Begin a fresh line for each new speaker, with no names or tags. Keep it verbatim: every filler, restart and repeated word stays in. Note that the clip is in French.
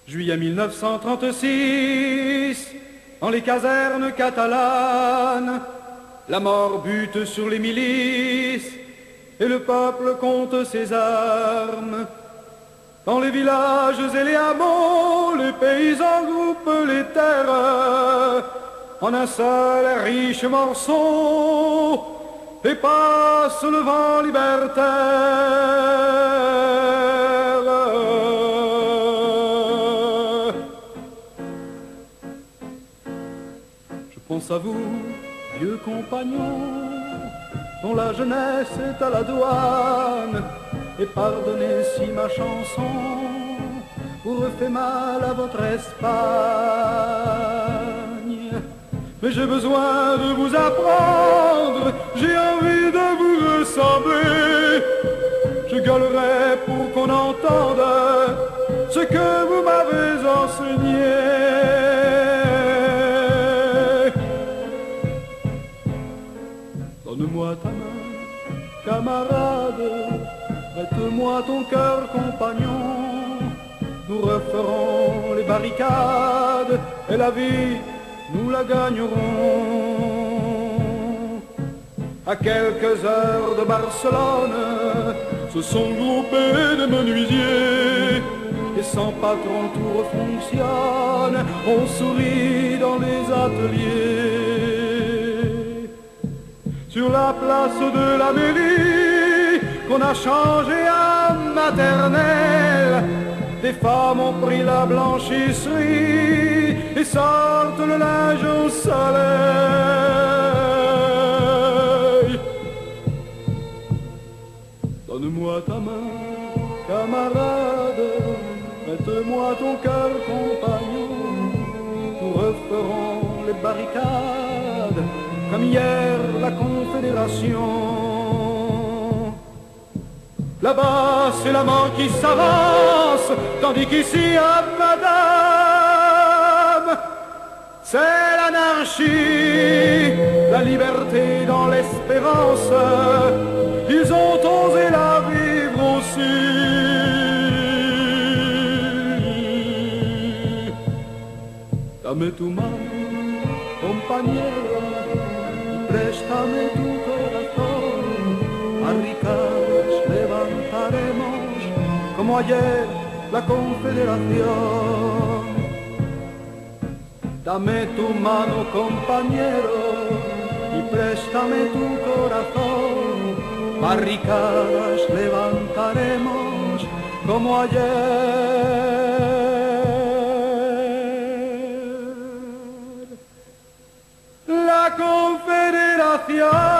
Juillet mille neuf cent trente-six, dans les casernes catalanes, la mort bute sur les milices et le peuple compte ses armes. Dans les villages et les hameaux, les paysans groupent les terres en un seul et riche morceau et passe le vent libertaire. Je pense à vous, vieux compagnons, dont la jeunesse est à la douane, et pardonnez si ma chanson vous refait mal à votre Espagne. Mais j'ai besoin de vous apprendre, j'ai envie de vous ressembler. Je gueulerai pour qu'on entende ce que vous m'avez enseigné. Donne-moi ta main, camarade, prête-moi ton cœur, compagnon. Nous referons les barricades et la vie, nous la gagnerons. À quelques heures de Barcelone se sont groupés des menuisiers, et sans patron tout refonctionne, on sourit dans les ateliers. Sur la place de la mairie qu'on a changée à maternelle, des femmes ont pris la blanchisserie et sortent le linge au soleil. Donne-moi ta main, camarade, prête-moi ton cœur, compagnon. Nous referons les barricades comme hier la Confédération. Là-bas, c'est la mort qui s'avance, tandis qu'ici, à madame, c'est l'anarchie, la liberté dans l'espérance. Ils ont osé la vivre aussi. Dame tu mano, compañero, préstame tu corazón, barricadas levantaremos como ayer la Confederación. Dame tu mano, compañero, y préstame tu corazón, barricadas levantaremos como ayer. La Confederación.